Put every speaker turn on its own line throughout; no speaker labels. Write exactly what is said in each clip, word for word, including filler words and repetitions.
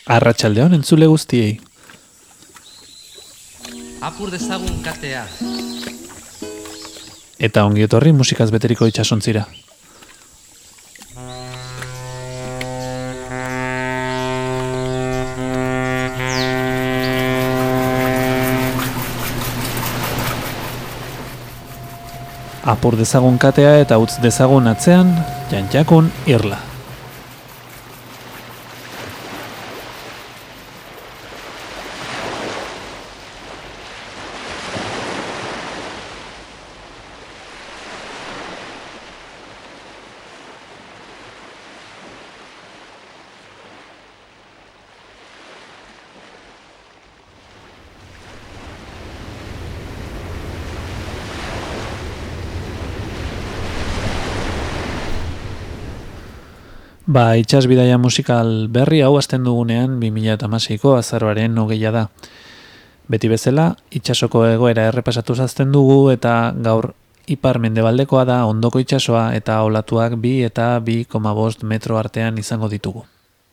Arratsaldeon entzule guztiei.
Apur dezagun katea.
Eta ongi etorri musikaz beteriko itsasontzira. Apur dezagun katea eta utz dezagun atzean, jantjakun irla. Ba, itsas bidaia musikal berri hau hasten dugunean bi mila hamaseiko azaroaren hogeia da. Beti bezala, itsasoko egoera errepasatu zazten dugu eta gaur ipar mendebaldekoa da ondoko itsasoa eta olatuak bi eta bi koma bost metro artean izango ditugu.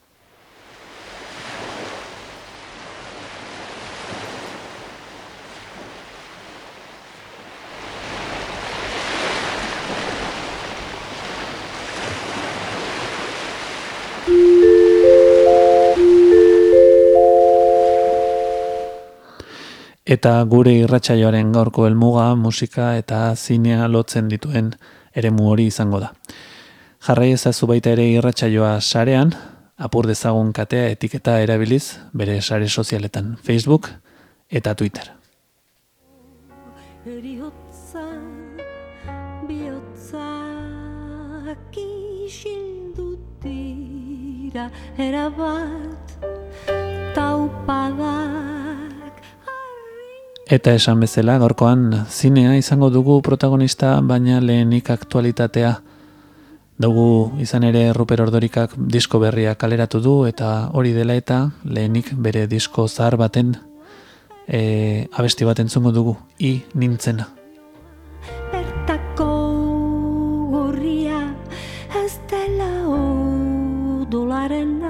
Eta gure irratsaioaren gaurko helmuga musika eta zinea lotzen dituen eremu hori izango da. Jarrai ezazu baita ere irratsaioa sarean, apur dezagun katea etiketa erabiliz bere sare sozialetan, Facebook eta Twitter.
Eriotza, bihotzak isildu dira, erabat taupadak.
Eta esan bezala, gaurkoan zinea izango dugu protagonista, baina lehenik aktualitatea. Dugu izan ere Ruper Ordorikak disko berria kaleratu du, eta hori dela eta lehenik bere disko zahar baten e, abesti bat entzungo dugu, I nintzena.
Bertako gorria ez dela odolarena.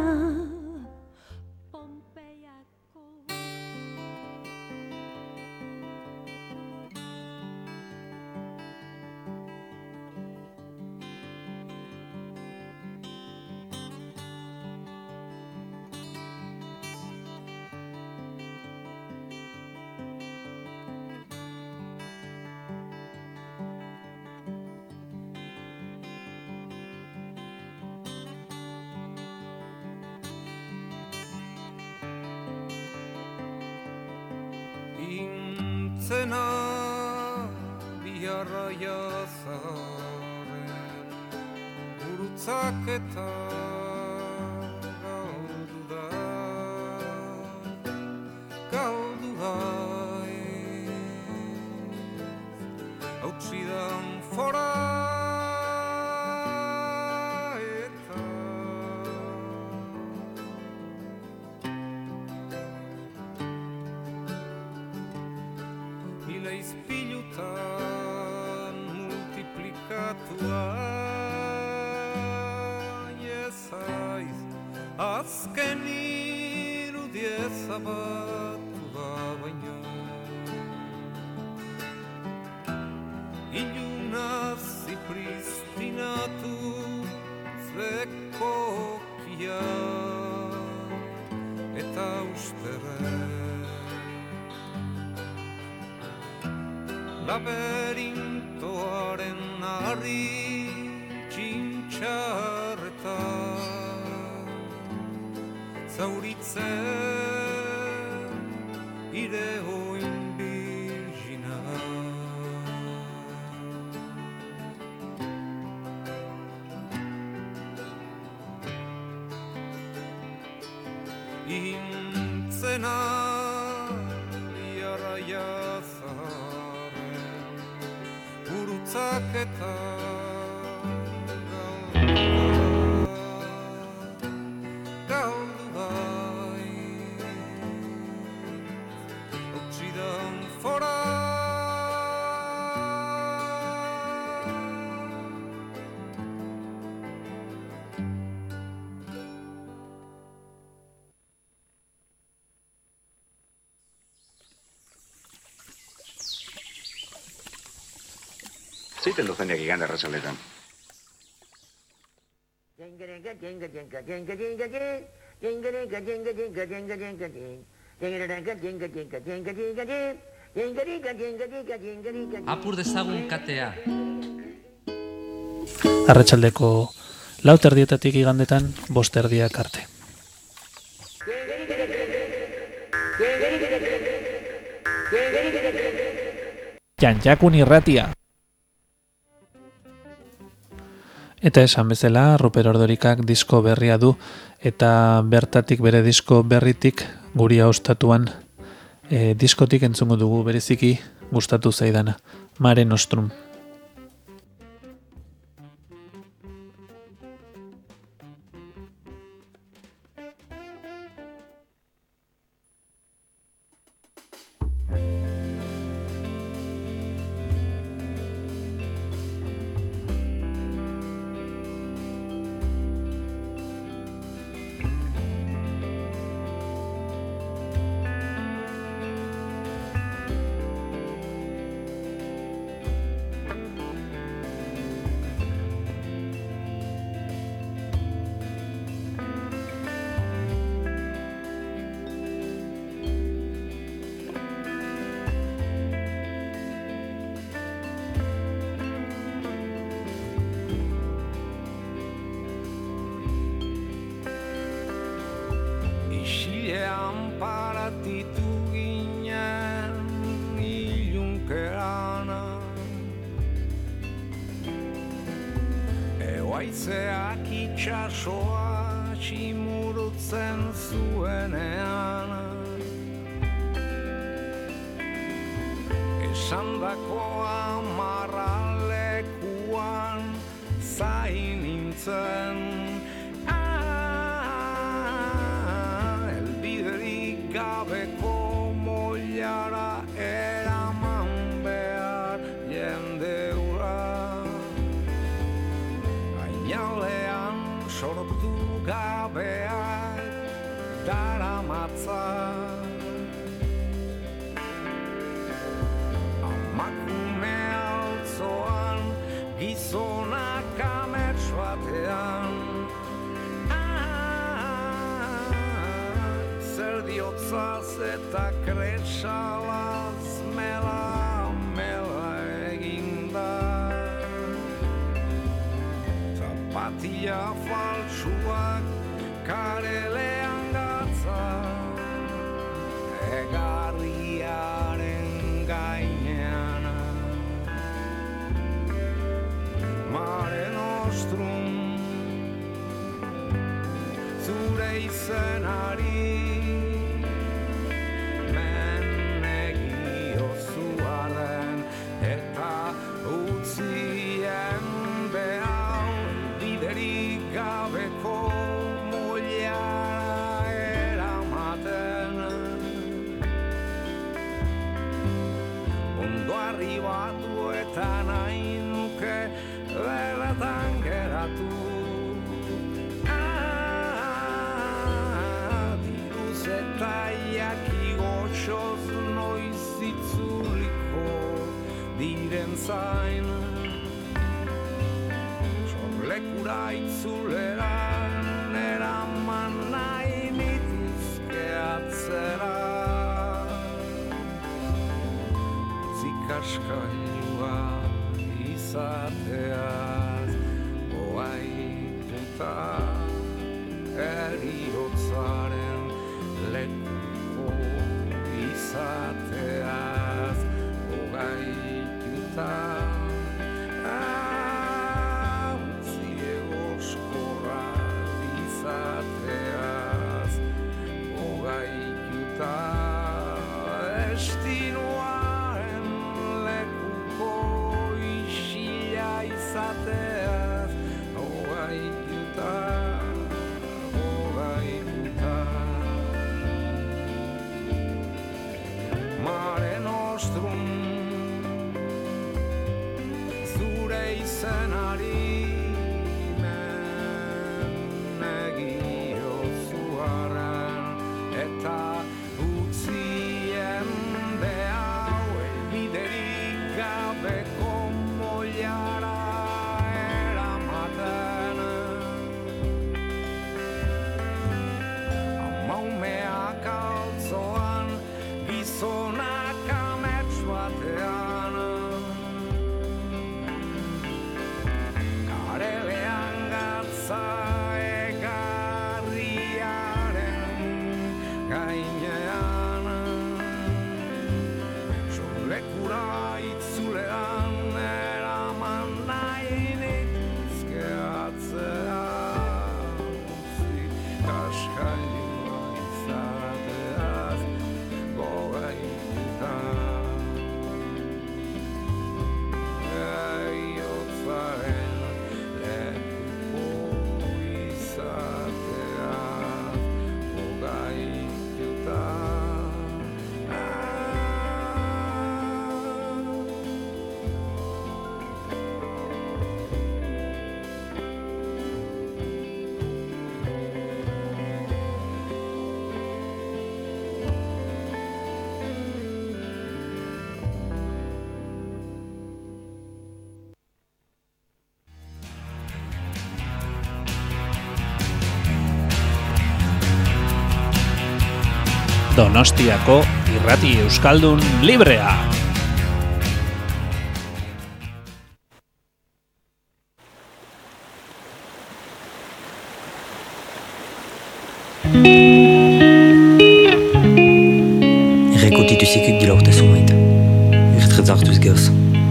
Zena biharra jazaren gurutzak eta galdu da, galdu haiz, hautsidan fora eta mila izpilutan multiplikatua ezaiz, azken irudiez abatu da baino ilunaz zipristinatu zekokia eta ustere laberintoaren harri txintxarreta zauritzen ireoin birgina. Intzena biharra jazaren gurutzak eta galdu haiz, hautsidan fora
Zeiten duzenek igande arratsaletan.
Apur dezagun katea.
Arratsaldeko lau terdietatik igandetan bost erdiak arte. Jantjakun irratia. Eta esan bezala, Ruper Ordorikak disko berria du, eta bertatik bere disko berritik guria ostatuan e, diskotik entzungo dugu bereziki gustatu zaidana, Mare Nostrum.
Haizeak itxasoa tximurutzen zuenean, esandakoa marralekuan zain nintzen, ah, elbiderik gabeko moilara eraman behar jendeura. Gainalean sortu gabeak daramatza, amakume altzoan gizonak amets batean, ah, zer diotzaz eta kretsalaz mela mela eginda. Zapatia faltsuak karelean gatza, egarriaren gainean. Mare Nostrum, zure izenari men egiozuaren eta utzien behar biderik gabeko moilara eramaten. Ondo arribatu eta nahi nuke beletan geratu, ah, diruz eta iaki goxoz noiz itzuliko diren zain. Lekura itzuleran eraman nahi nituzke atzera, zikaskailua izateaz oaituta, eriotzaren lekuko izateaz ogaituta. Destinoaren lekuko isila izateaz ogaituta, ogaituta. Mare Nostrum, zure izenari men egiozuaren eta utzien behau elbiderik gabeko moia gizonak amets batean karelean gatza egarriaren gainean sorlekura itzulean eraman nahi nituzke atzea utzi kaskailua izateaz gogaituta gaiotzaren lekuko izateaz gogaituta.
Donostiako irrati euskaldun librea.
Errekotitu zikuk dila urte zumait. Erretretza hartuz gehoz.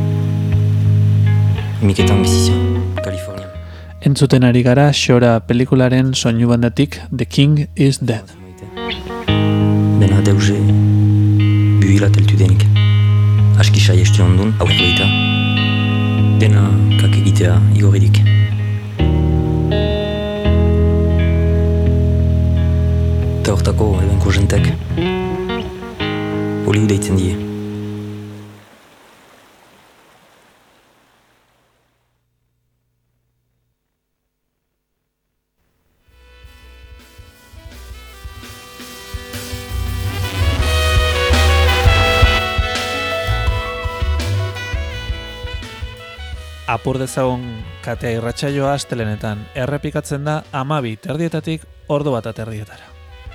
Miketan bizizio, Kalifornian.
Entzuten ari gara Xora pelikularen soinu bandatik The King is Dead.
Bena deuze buhila teltu denik. Aski sai estu ondun, aurreko baita. Dena kak egitea igorridik. Eta hortako ebenko jentek Hollywood deitzen die.
Apur dezagun katea irratsaioa astelenetan errepikatzen da hamabi terdietatik ordu bat aterdietara.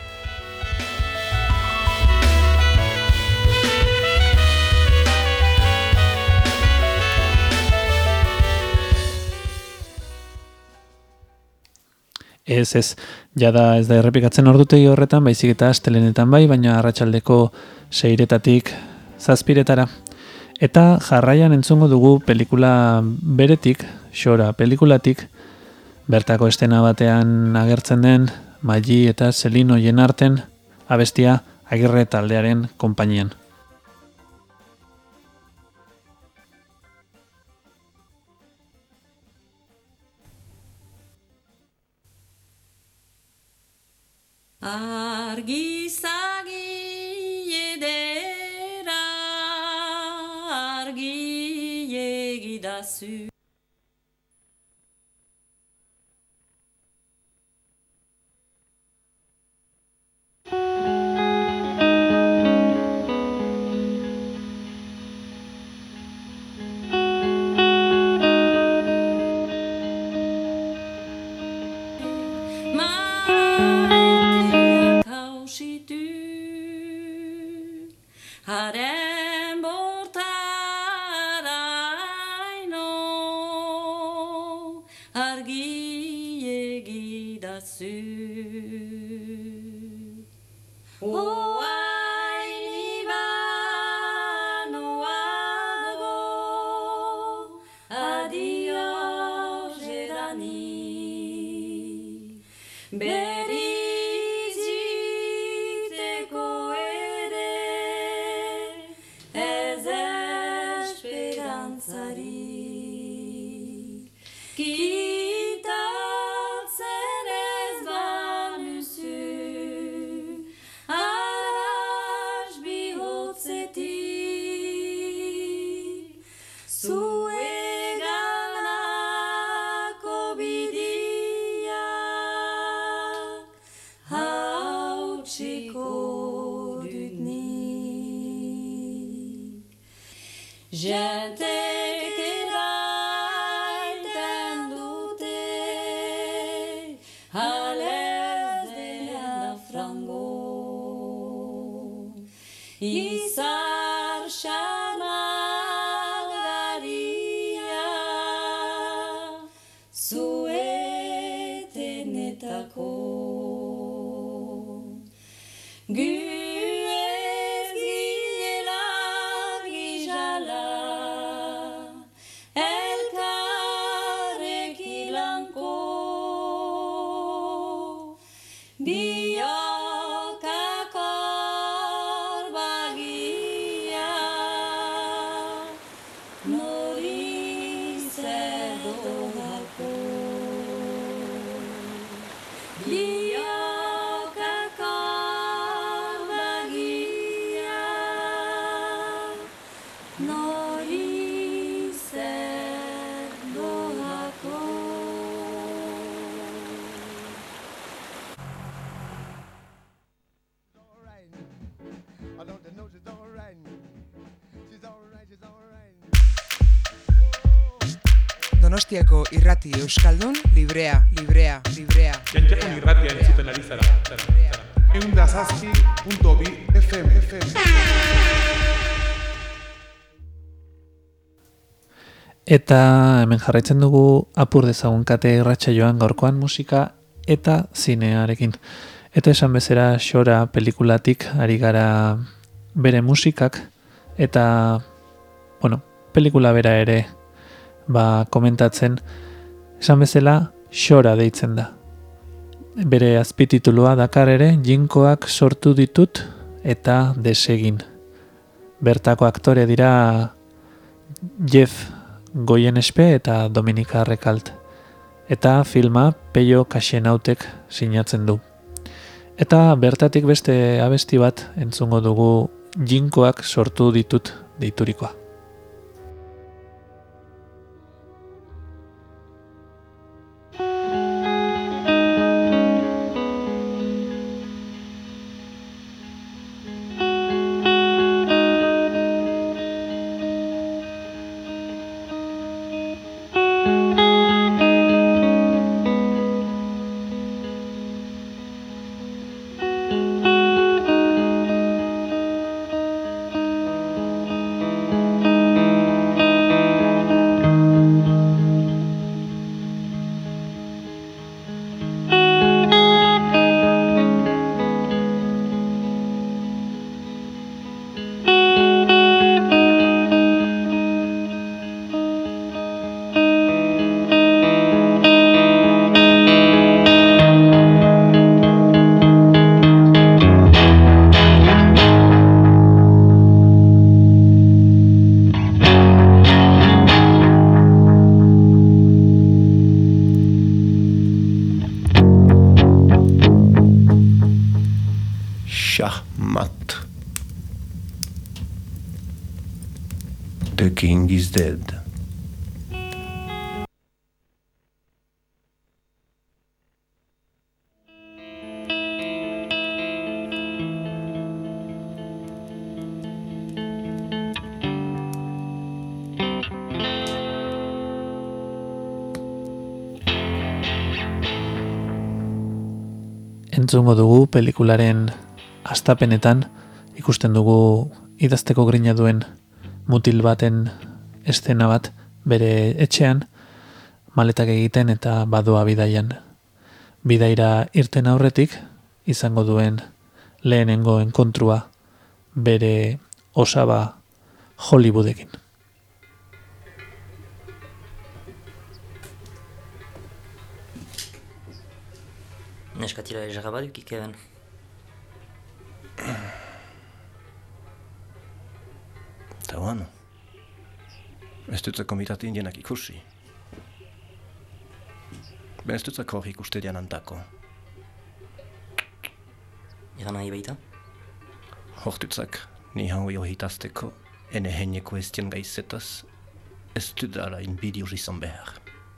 Ez, ez, jada ez da errepikatzen ordutegi horretan, baizik eta astelenetan bai, baina arratsaldeko seiretatik zazpiretara. Eta jarraian entzungo dugu pelikula beretik, Xora pelikulatik, bertako estena batean agertzen den Maggi eta Selin hoien arten abestia Agirre taldearen konpainian.
Argizagi edera argi egidazu haren bortaraino argi egidazu. Oaini banoago adio jedani beriziteko ere ez esperantzari kitatzen ez banuzu aras bihotzetik zueganako bidiak hautsiko dut nik. Jentek eraiten dute halez dela frango izar xarmagaria, zuetenetako. Gu ez ginela gizala, elkarrekin lanko, biokak hor bagia, nori zer dodako. Biokak hor bagia, nori zer dodako.
I don't know she's alright. She's alright, she's alright.
Donostiako irrati euskaldun librea, librea, librea.
Jantxakun irratia entzuten ari zara. zara, zara.
Ehun da zazpi punto bi F M. F M.
Eta hemen jarraitzen dugu apur dezagun kate irratsaioan gaurkoan musika eta zinearekin. Eta esan bezera Xora pelikulatik ari gara bere musikak eta, bueno, pelikula bera ere ba, komentatzen, esan bezala Xora deitzen da. Bere azpititulua dakar ere Jinkoak sortu ditut eta desegin. Bertako aktore dira Jeff Goyenespe eta Dominika Rekalt. Eta filma Peio Kaxenautek sinatzen du. Eta bertatik beste abesti bat entzungo dugu Jinkoak sortu ditut deiturikoa.
Shahmat. The king is dead.
Entzungo dugu pelikularen hastapenetan ikusten dugu idazteko grina duen mutil baten eszena bat bere etxean maletak egiten eta badoa bidaian. Bidaira irten aurretik izango duen lehenengo enkontrua bere osaba Hollywoodekin.
Neskatira ezagaba dukik eben.
Eta oan. Ez dutzako mitatu indienak ikusi. Ben ez dutzako hor ikuste dian antako.
Egan nahi baita?
Hor dutzak ni hau johitazteko ene heineko estien gaizetaz ez dudala inbidiur izan behar.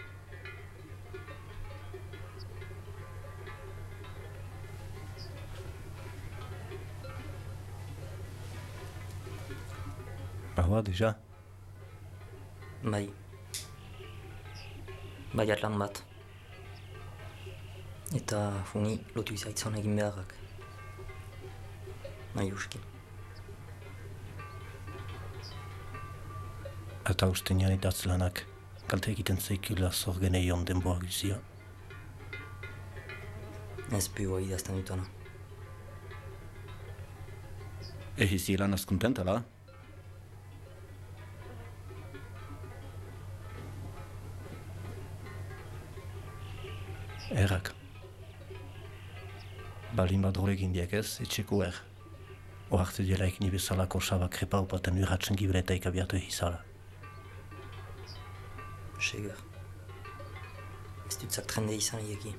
Bahoa, deja?
Bai. Bai atlan bat. Eta fungi lotu izaitzon egin beharrak. Nahi uski.
eta uste nian idatzlanak kalte egiten zeikila zorgen eion denboa guzia.
Ez pua idazten dutana.
Ehiz ilan az kontentala? Errak. Balin bat horrekin diak ez, etxeko er. Oartu dielaik ni bezalako saba krepa upaten urratzen gibretaik abiatu ehizala.
Segur. Ez dutzak trende izan ieki.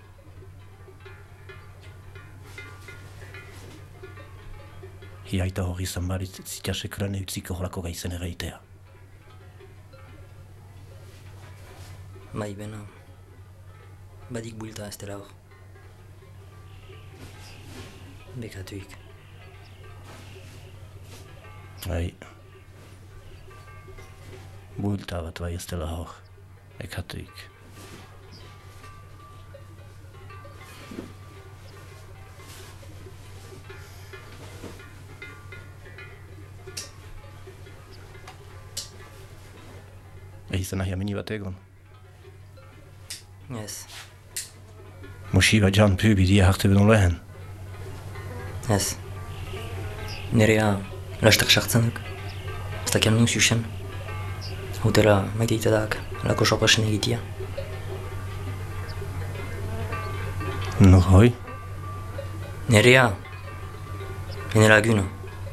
Hiaita hori izan baritz zitiasekran eutziko horako gaizen erreitea.
Bai, bena. Badik builta ez dela hor. Bekatuik.
Bai. Builta bat bai ez dela hor. Bekatuik. Ehizan ahi amini bat egon.
Ez.
Moshi bat jan pu bidia harte bedon lehen.
Ez. Nerea lastak sartzen duk. Ez da kian nuz usen. Hotela maite itadak lako sorpasen egitia.
Nur hoi?
Nerea. Ene laguna.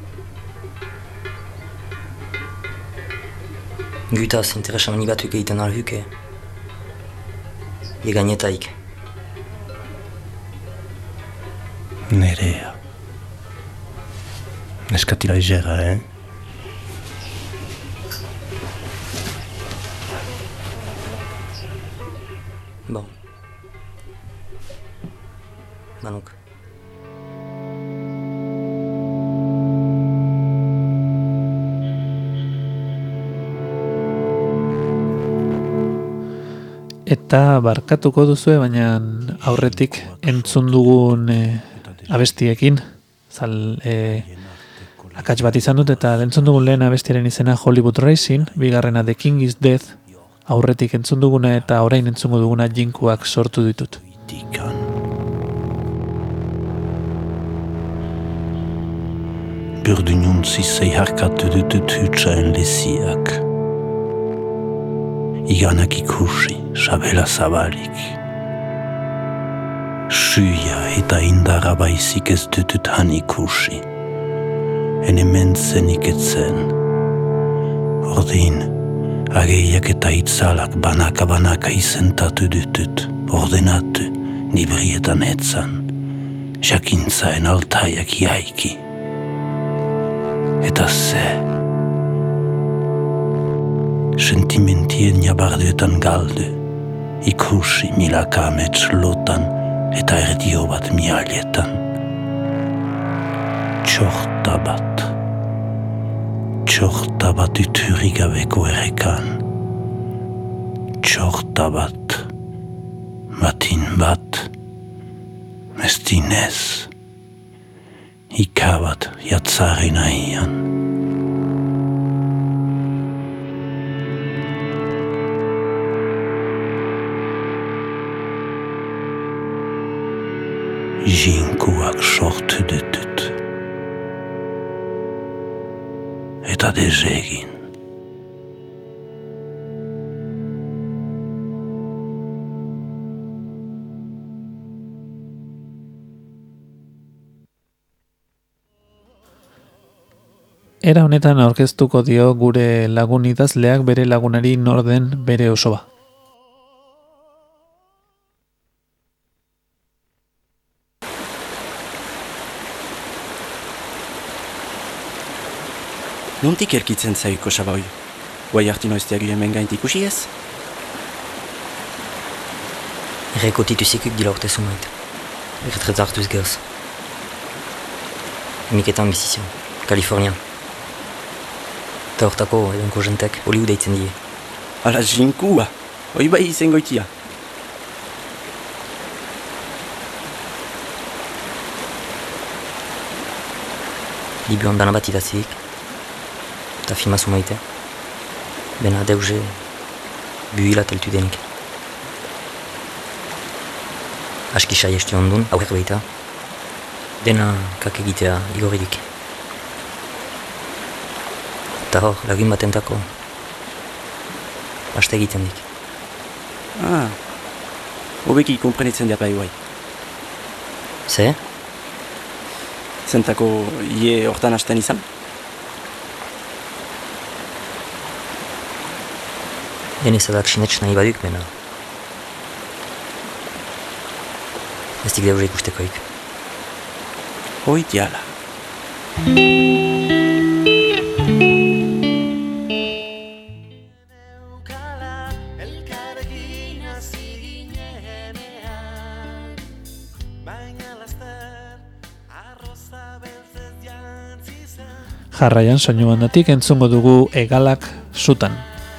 Gutaz interesa mani batuk egiten alhuke. Egainetaik.
Nerea. Neskatila egera, eh?
Bon. Manuk.
Eta barkatuko duzue, baina aurretik entzun dugun e, abestiekin, zal e, akats bat izan dut, eta entzun dugun lehen abestiaren izena Hollywood Racing, bigarrena The King is Dead, aurretik entzun duguna eta orain entzungo duguna jinkuak sortu ditut.
Bürdununtzi zeiharkatu dutut hutsaen lesiak. Iganak ikusi, sabela zabalik. Suia eta indara baizik ez dutut han ikusi. Ene mentzenik etzen. Ordin, ageiak eta itzalak banaka-banaka izentatu dutut. Ordenatu, nibrietan etzan. Jakintzaen altaiak jaiki. Eta ze... Sentimentien jabarduetan galdu, ikusi milaka amets lotan eta erdio bat mialietan. Txorta bat, txorta bat uturigabeko erekan. Txorta bat, batin bat, ez dinez, ikabat jatzaren ahian. Jinkuak sortu dutut. Eta dezegin.
Era honetan aurkeztuko dio gure lagun idazleak bere lagunari norden bere osoa.
Nontik erkitzen zaiko saboi? Guai hartino ez diagu hemen gaint ikusi ez?
Erreko tituzikuk dila urte sumait. Erretretz hartuz gehoz. Emiketan bizizion, Kalifornian. Eta hortako edonko jentek Hollywood deitzen die.
Ala jinkua, hoi bai izen goitia.
Libuan dana bat idazik. Eta filma sumaite. Bena deuze buhila teltu denik. Aski saiestu ondun, aurrek baita. Dena kak egitea igorridik. Eta hor, lagun batentako haste egiten dik.
Ah, hobeki komprenitzen dira bai bai.
Ze?
Zentako ie hortan hasten izan?
Jen izadak sinetx nahi baduk, bena. Ez dik deure ikustekoik.
Hoi diala.
Jarraian soinu bandatik entzungo dugu Hegalak sutan.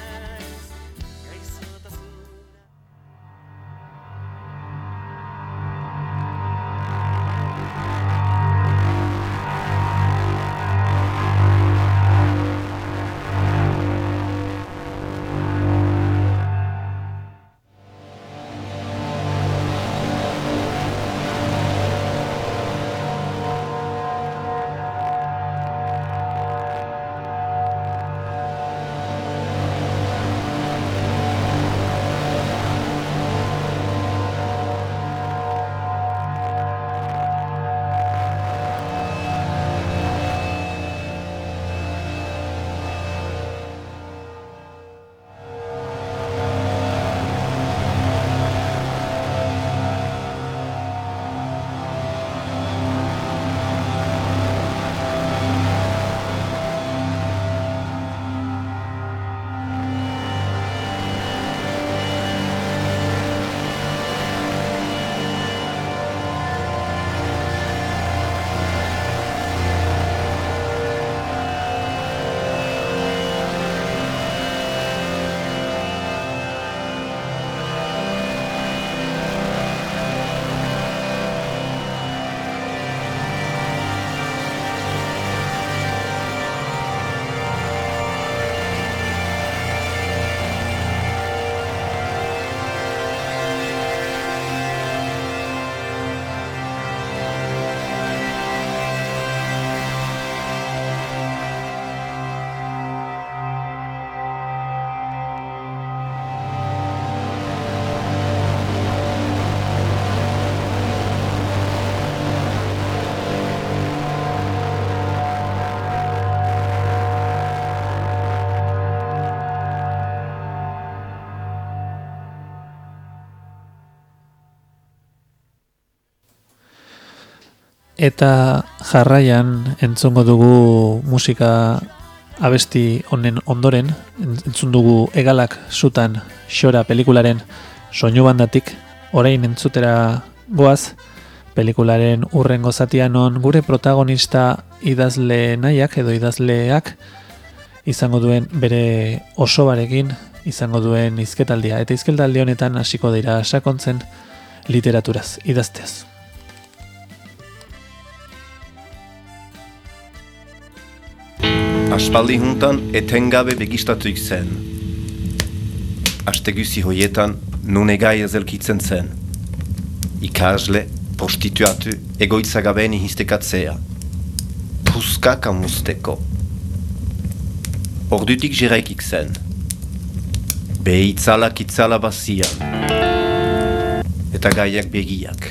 Eta jarraian entzungo dugu musika abesti honen ondoren, entzun dugu Hegalak sutan xora pelikularen soinu bandatik, orain entzutera goaz, pelikularen urrengo zatian non gure protagonista idazle nahiak edo idazleak izango duen bere osobarekin izango duen hizketaldia, eta hizketaldi honetan hasiko dira sakontzen literaturaz, idazteaz.
Aspaldi juntan etengabe begistatuik zen. Asteguzi hoietan nun egai ezelkitzen zen. Ikasle, prostituatu, egoitzagabeni histekatzea. Puskaka musteko. Ordutik jeraikik zen. Behitzalak itzala bazian. Eta gaiak begiak.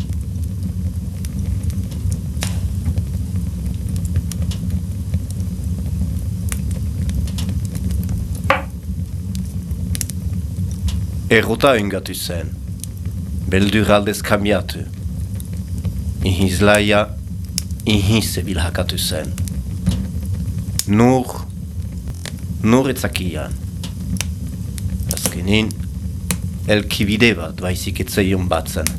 Errota engatu zen, beldur aldez kamiatu. Ihizlaia, ihize bilhakatu zen. Nur, nur etzakian. Azkenin, elkibide bat baizik etzaion batzen.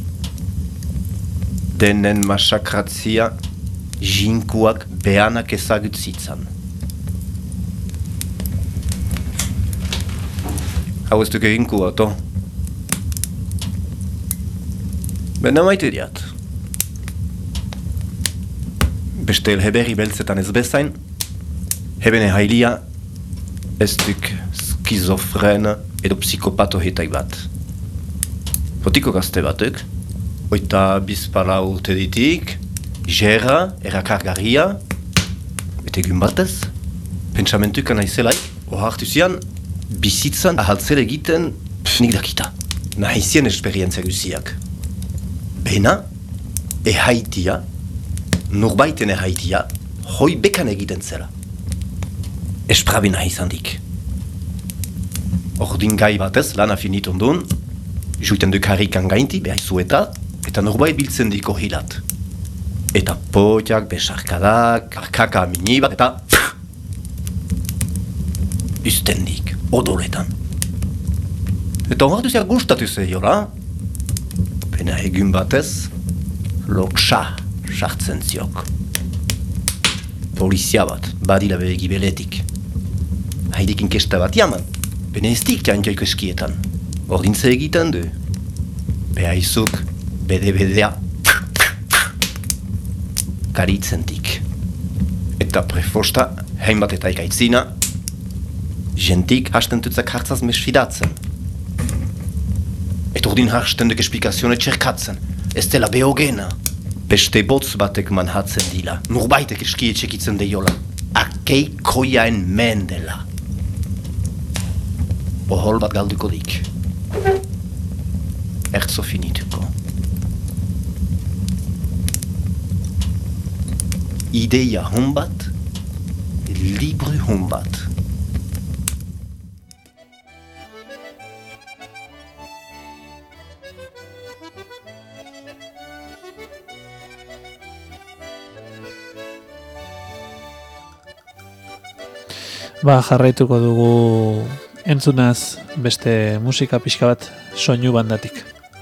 Denen masakratzia, jinkuak behanak ezagutzitzan. Hau ez duk eginku ato. Bena maite diat. Beste elheberri beltzetan ez bezain, hebene hailia ez duk skizofren edo psikopato hetai bat. Fotiko gazte batek, oita bizpala urte ditik, gerra, erakargarria, eta egun batez, pentsamentuka naizelaik, ohartu zian, bizitzan ahaltzele egiten nik dakita. Nahizien esperientzia guziak. Bena, ehaitia, nurbaiten ehaitia, hoi bekan egiten zela. Esprabi nahi izan dik. Ordin gai batez, lan afinit ondun, juiten duk harrikan gainti, behaizu eta, eta norbait biltzen diko hilat. Eta potiak, besarkadak, karkaka aminibat, eta pff, ustendik, odoletan. Eta horretu ziak gustatu zeiola, bena egun batez, loksa sartzen ziok. Polizia bat, badila behegi beletik. Haidik inkesta bat jaman, bena ez dik jaintioiko eskietan. Ordintze egiten du. Behaizuk, bede-bedea, karitzen dik. Eta prefosta, hainbat eta ikaitzina, jentik hasten tutzak hartzaz mesfidatzen. Eta ordin hasten duk esplikazione txerkatzen, ez dela behogena. Beste botz batek manhatzen dila, nurbaitek eskie txekitzen deiola. Akei koiaen mendela. Ohol bat galduko dik. Ertzo finituko. Ideia hon bat, libre hon bat.
Ba, jarraituko dugu entzunaz beste musika pixka bat soinu bandatik.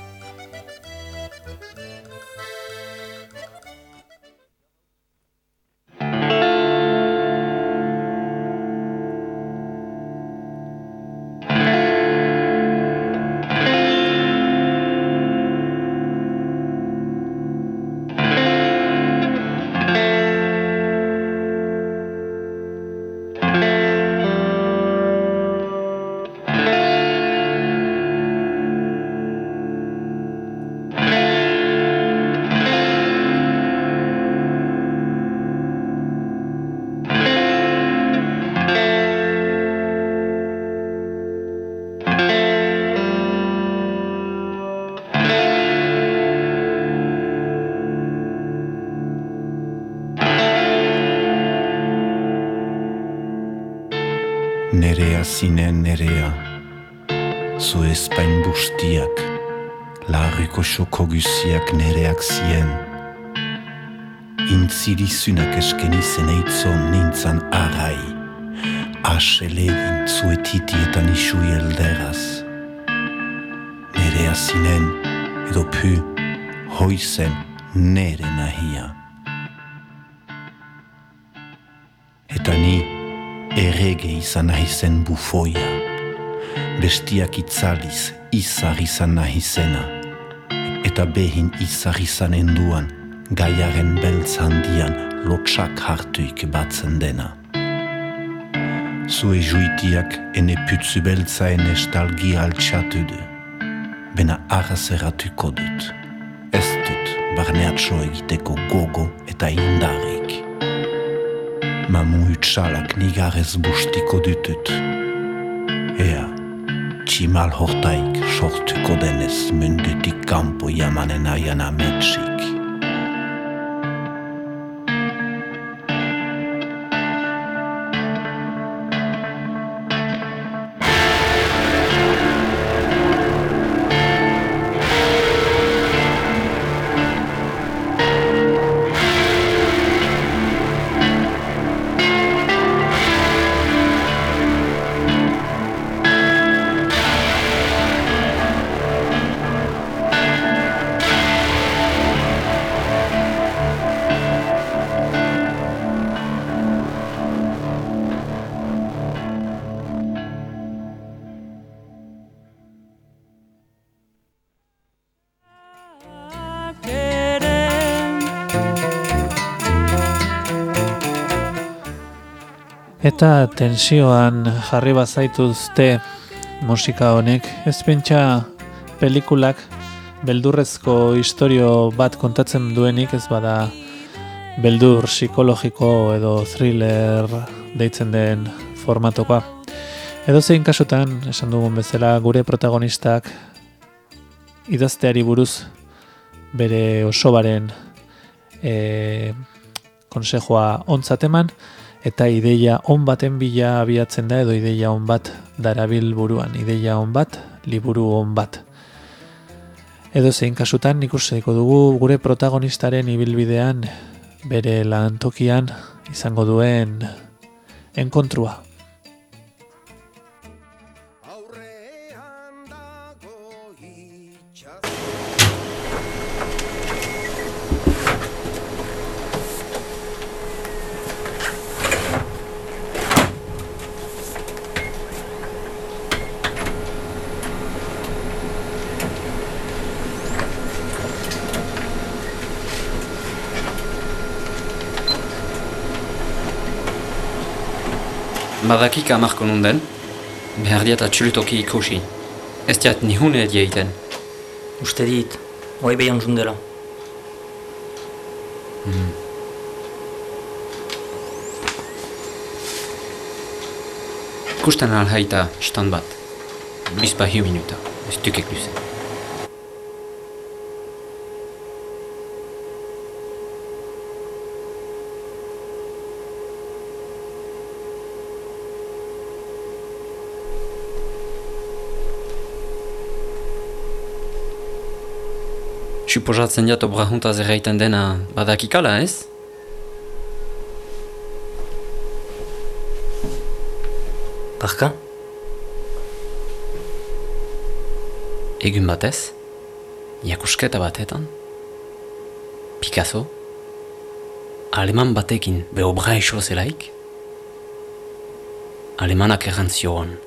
Nerea zinen nerea, zu ezpain bustiak, larriko xoko guziak nereak zien. Intzirizunak eskeni zeneitzo nintzan arai, aselegin zuetitietan isu elderaz. Nerea zinen, edo pu, hoizen nere nahia. Eta ni, errege izan nahi zen bufoia, bestiak itzaliz izar izan nahi zena, eta behin izar izan enduan, gaiaren beltz handian lotxak hartuik batzen dena. Zue juitiak ene putzu beltzaen estalgia altxatu du, bena arrazeratuko dut, ez dut barneatxo egiteko gogo eta indarrik. Mamu utsalak nigarez bustiko dutut. Ea, tximal hortaik sortuko denez mundutik kampo jamanen aian ametsik.
Eta tensioan jarri bazaituzte musika honek, ez pentsa pelikulak beldurrezko istorio bat kontatzen duenik, ez bada beldur psikologiko edo thriller deitzen den formatokoa. Edo zein kasutan, esan dugun bezala, gure protagonistak idazteari buruz bere osobaren e, konsejua ontzat eman, eta ideia on baten bila abiatzen da, edo ideia on bat darabil buruan, ideia on bat, liburu on bat. Edo zein kasutan ikusiko dugu gure protagonistaren ibilbidean bere lantokian izango duen enkontrua.
Badakik amarko nunden, behar diat atxulutoki ikusi. Ez diat nihune edieiten.
Uste dit, hoi behan jundela.
Hmm. Ikusten alhaita stand bat. Bizpa hiu minuta, ez dukek luze. Suposatzen diat obra juntaz erraiten dena badakikala, ez?
Barka?
Egun batez, jakusketa batetan, Picasso, aleman batekin be obra iso zelaik, alemanak errantzioan.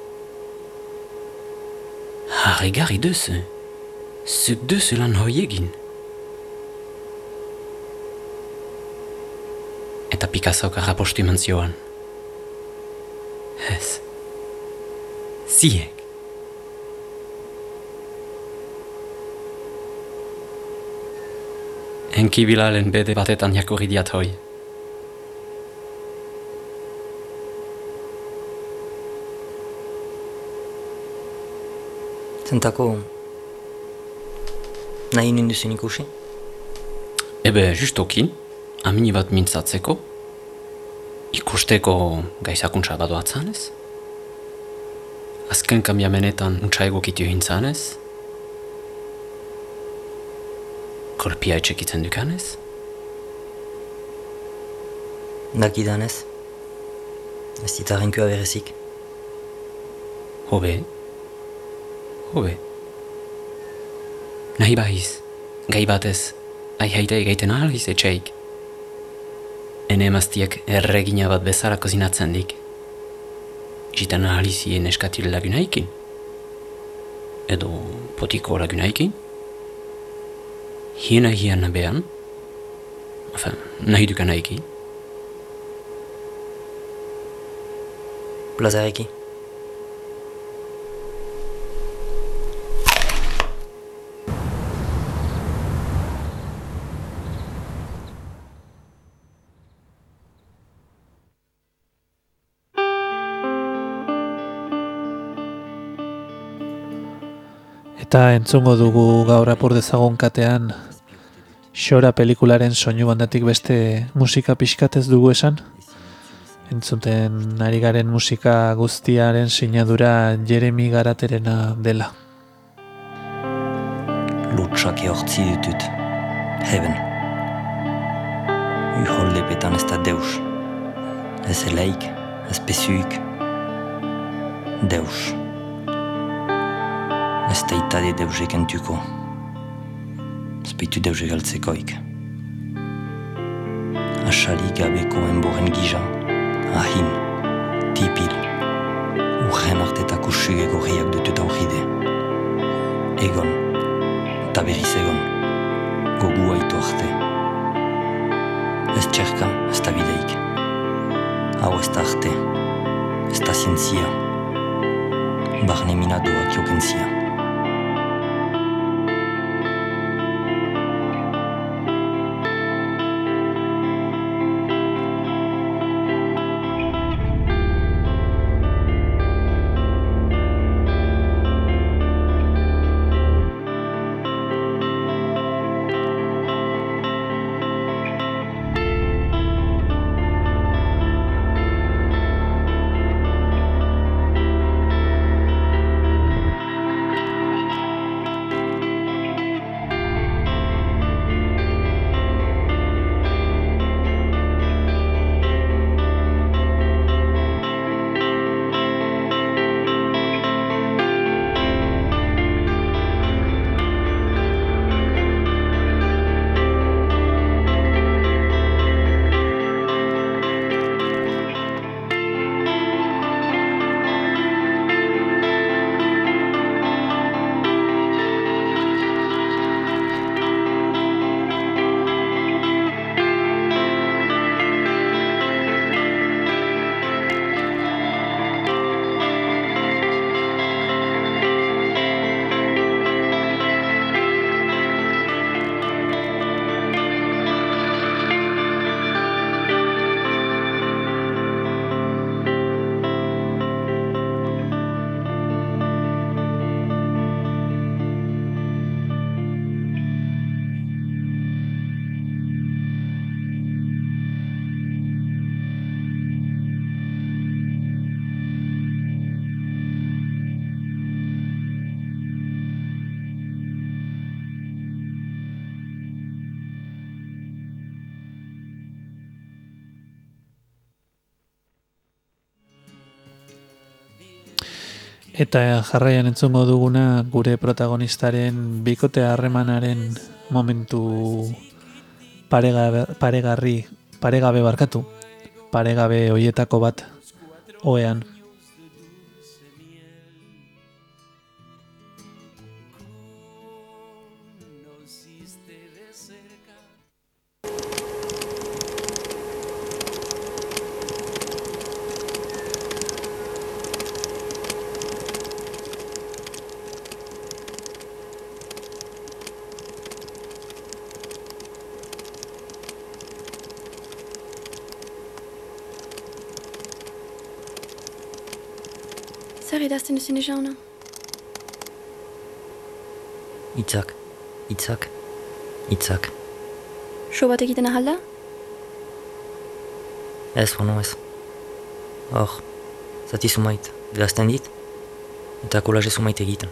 Harrigarri duzu. Zuk duzu lan hoi egin. Eta Picassok arrapostu eman zioan. Ez. Ziek. Enki bilalen bede batetan jakurri diat hoi.
Zentako... nahi ninduzun ikusi?
Ebe, justoki, amini bat mintzatzeko, ikusteko gaizakuntza badoatzanez, azken kambiamenetan untsa egokitio hintzanez, korpia etxekitzen dukanez.
Dakidanez, ez ditarrenkua berezik.
Hobe, hobe. Nahi bahiz, gai batez, aihaita egaiten ahaliz etxeik. Ene emaztiak erregina bat bezala kozinatzen dik. Jitan ahalizien eskatil lagunaikin. Edo potiko lagunaikin. Hiena hiena behan. Enfin, nahi dukanaiki.
Plazareki.
Eta entzungo dugu gaur apur dezagun katean Xora pelikularen soinu bandatik beste musika pixkatez dugu esan. Entzuten ari garen musika guztiaren sinadura Jeremy Garaterena dela.
Lutsak ehortzi ditut, heben. Uholdepetan ez da deus. Ez eleik, ez pesuik. Deus. Ez da itade deusek entuko. Ez baitu deusek galtzekoik. Asali gabeko enboren gija, ahin, tipil, urren artetako suge gorriak dutut aurride. Egon, eta berriz egon, gogu haitu arte. Ez txerka, ez da bideik. Hau ez da arte. kentzia. Barne minatuak jo kentzia.
Eta jarraian entzungo duguna gure protagonistaren bikote harremanaren momentu paregabe, paregarri, paregabe barkatu, paregabe hoietako bat ohean.
Zer idazten duzun eza hona?
Itzak, itzak, itzak.
So bat egiten ahalda?
Ez, bono ez. Hor, zati zumait, idazten dit, eta kolaje zumait egiten.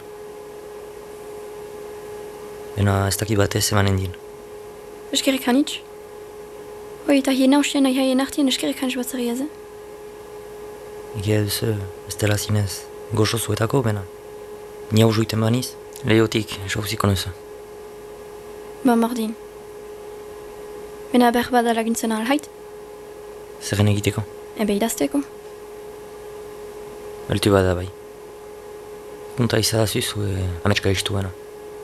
Bena ez dakit batez emanen din.
Eskerrik hanitz? Hoi, eta hien hausien nahi haien artien eskerrik hanitz bat zerri ez, eh?
Egia duzu, ez dela zinez, goxo zuetako, bena. Ni hau juiten baniz, lehiotik, jauziko nuzu.
Ba, mordin. Bena behar bada laguntzen alhait?
Zerren egiteko?
Ebe idazteko?
Beltu bada bai. Punta izadazu zu, e, ametska istu bena.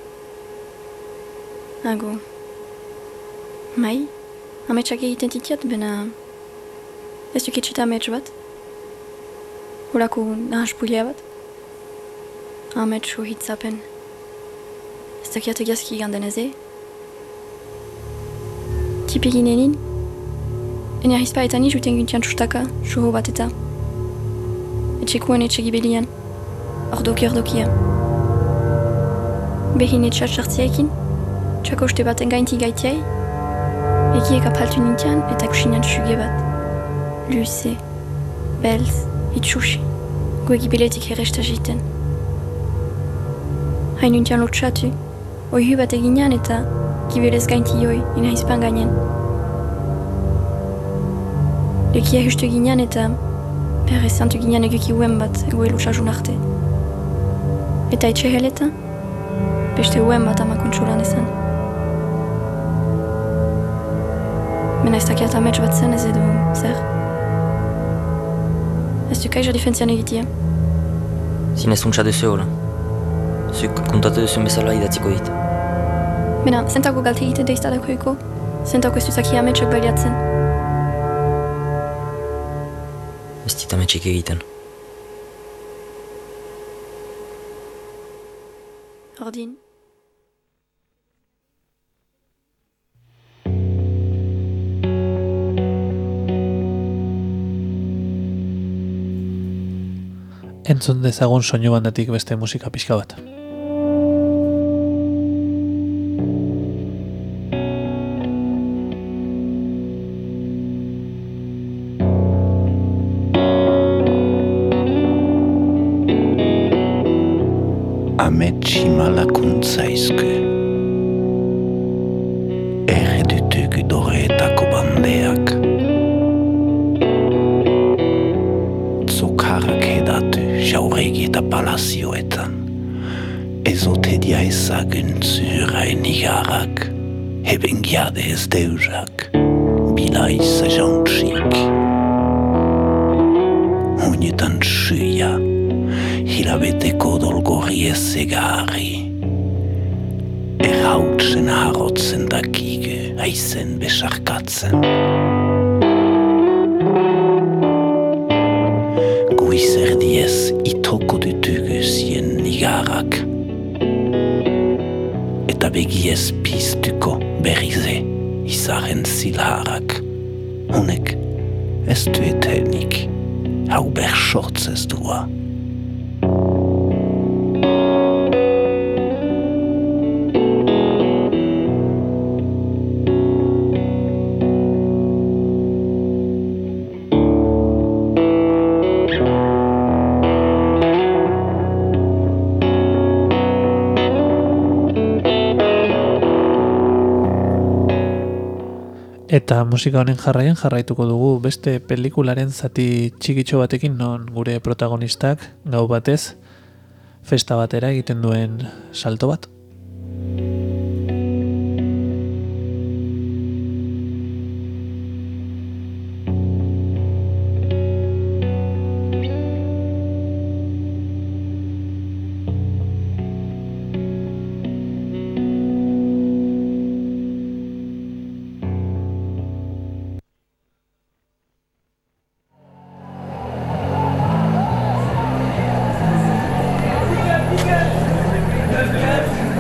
Ago. Mai, ametsak egiten titiat, bena ez duketxeta amets bat. Horako nahas pulia bat. Amets hitzapen. Ez dakiat egiazki gandan eze. Tipegin enin. Ene ahizpa eta ni juten guntian txustaka, suho bat eta. Etxekuen etxegibelian. Ordoki ordokia. Behin etxat sartziaikin. Txako uste baten gainti gaitiai. Egiek apaltu nintian eta kusinan txuge bat. Luze. Belz. Itxusi. Goegibiletik herresta jiten. Hain nintian lotxatu. Oihu bat eginan eta gibelez gainti joi ina izpan gainen. Lekia justu ginean eta berre zantu ginean eguki uen bat goe lotxajun arte. Eta etxe heleta, beste uen bat ama kontsolan ezan. Mena ez dakiat amets bat zen ez edo zer. Ez du kaija difentzian egitia.
Zinez untsa duzu hola. Zuk kontatu duzun bezala idatziko dit.
Bena, zentako galte egiten deiztadako eko, zentako ez duzaki ametsek baliatzen.
Ez dit ametsik egiten.
berdin.
Entzun dezagun soinu bandatik beste musika pixka bat.
Ametsi malakuntza izke. Erredutuk doreetako bandeak. Zokarrak hedatu jauregi eta palazioetan. Ezotedia ezagun zurain igarrak. Hebengiade ez deuzak. Bilaiz jantxik. Hunetan suia. Hilabeteko dolgorri ez egarri. Errautsen harotzen dakige, aizen besarkatzen. Guizerdiez itoko dutugu zien nigarrak. Eta begiez piztuko berrize izaren zilharrak. Honek ez du etenik, hau bersortzez dua.
Eta musika honen jarraian jarraituko dugu beste pelikularen zati txikitxo batekin non gure protagonistak gau batez festa batera egiten duen salto bat.
Yes.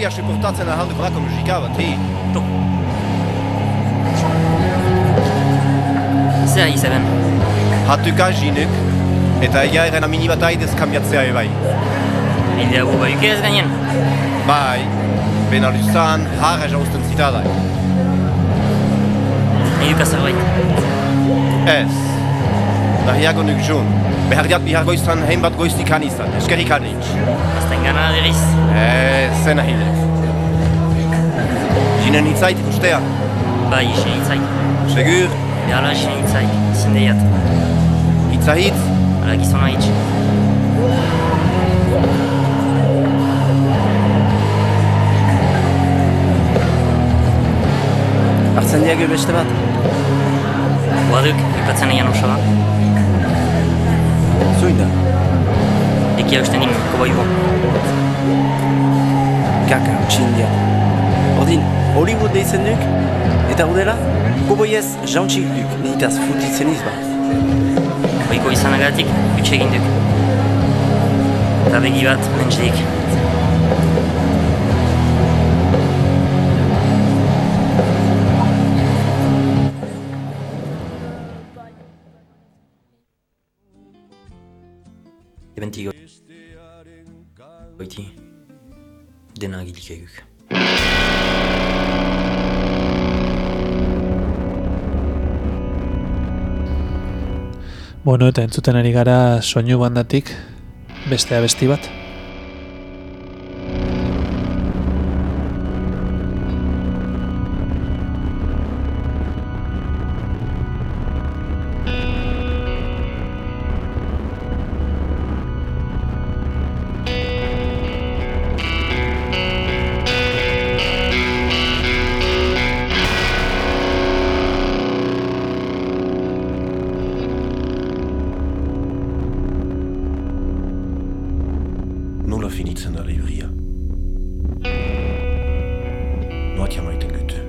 Maria suportatzen ahalduko dako musika bat, hi?
To. Zer izeben?
Hatuka jinek, eta ega eren amini bat aidez kambiatzea ebai.
Hildea gu baiuke ez gainen?
Bai, bena luzan harra jauzten zitadak.
Eiuka zerbait?
Ez. Nahiago nuk joan. Behar diat bihar goizan hein bat goiztik izan, eskerik hanitz.
Azten gana deriz?
Ez, zen ahilez. Jinen hitzait ikustea?
Bai, isen hitzait.
Segur?
Behala isen hitzait, zindeiat.
Hitzahitz?
Hala gizona hitz.
Hartzen diago beste bat?
Guaduk, ipatzen egin oso bat.
Zuin da?
Ekia usten din, koboi bo.
Kaka, txindia. Ordin, Hollywood deitzen duk, eta udela, koboiez jauntxik duk, nitaz futitzen izbat.
Koiko izanagatik, gutxe egin duk. Eta begi bat, mentxeik. Ebenti goiti, dena agilik eguk.
Bueno, eta entzuten ari gara soinu bandatik beste abesti bat.
Nola finitzen da libria. Noatia maiten gut.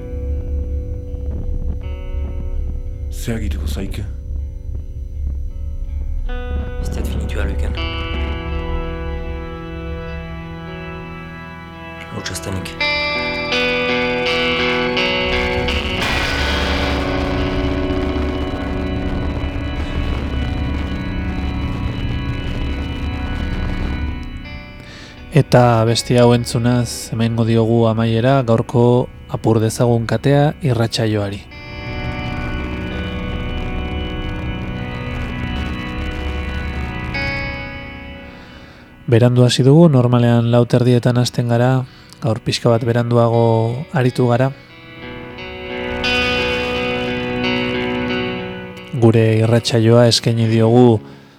Zer egituko zaike?
Ez diat finitua luken. Lotxaztenik.
Eta besti hau entzunaz hemengo diogu amaiera gaurko apur dezagun katea irratsaioari. Berandu hasi dugu, normalean lau terdietan hasten gara, gaur pixka bat beranduago aritu gara. Gure irratsaioa eskaini diogu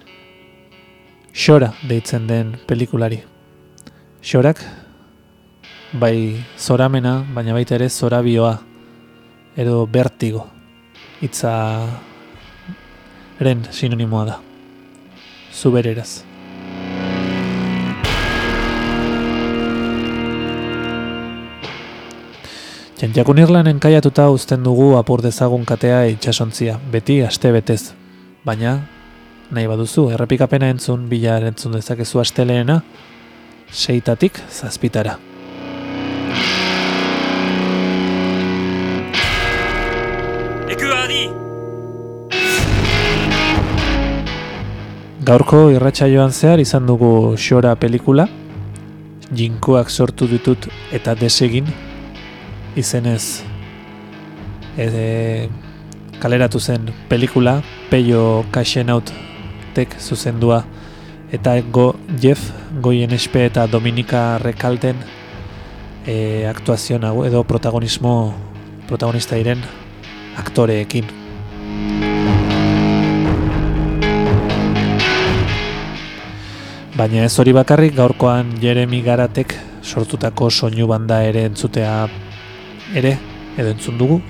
Xora deitzen den pelikulari. Xorak, bai zoramena, baina baita ere zorabioa, edo bertigo, hitzaren sinonimoa da, zubereraz. Jantjakun Irlanen kaiatuta uzten dugu apur dezagun katea itxasontzia, beti aste betez, baina nahi baduzu errepikapena entzun, bila entzun dezakezu asteleena, seitatik zazpitara.
Eku adi!
Gaurko irratsaioan zehar izan dugu Xora pelikula, jinkoak sortu ditut eta desegin, izenez e, kaleratu zen pelikula, Peio Kaxenautek zuzendua, eta go, Jeff Goienespe eta Dominika Rekalten e, aktuazioan edo protagonismo protagonista diren aktoreekin. Baina ez hori bakarrik, gaurkoan Jeremy Garatek sortutako soinu banda ere entzutea ere, edo entzun dugu.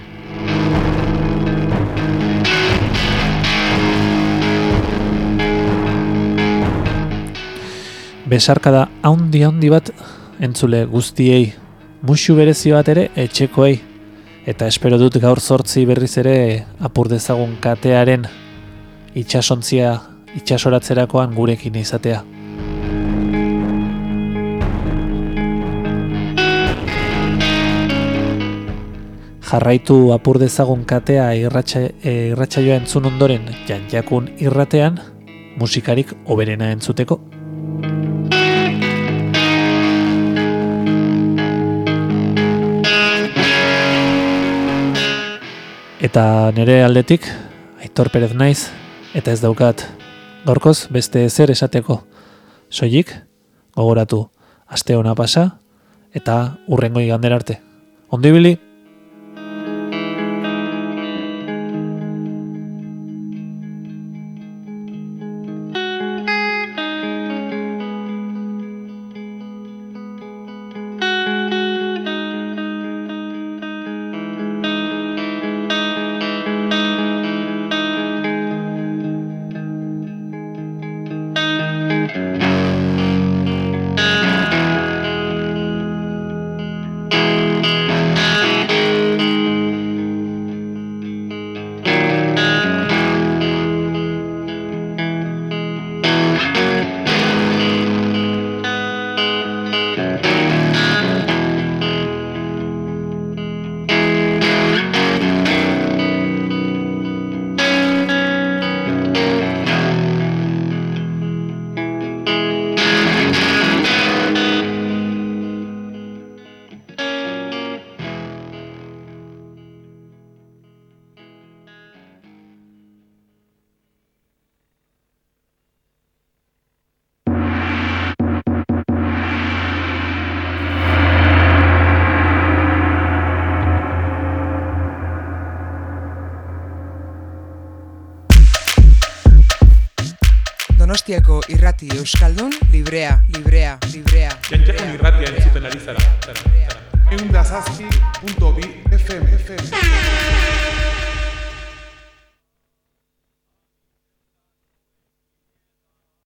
Besarkada haundi haundi bat entzule guztiei, musu berezi bat ere etxekoei, eta espero dut gaur zortzi berriz ere apur dezagun katearen itxasontzia itxasoratzerakoan gurekin izatea. Jarraitu apur dezagun katea irratxa, e, irratsaioa entzun ondoren Janjakun irratean, musikarik hoberena entzuteko. Eta nire aldetik, Aitor Perez naiz, eta ez daukat gaurkoz beste ezer esateko. Soilik, gogoratu, aste ona pasa, eta hurrengo igandera arte. Ondo ibili!
Donostiako irrati euskaldun librea, librea, librea.
Janjakun irratia entzuten ari zara. Eunda zazpi punto bi F M.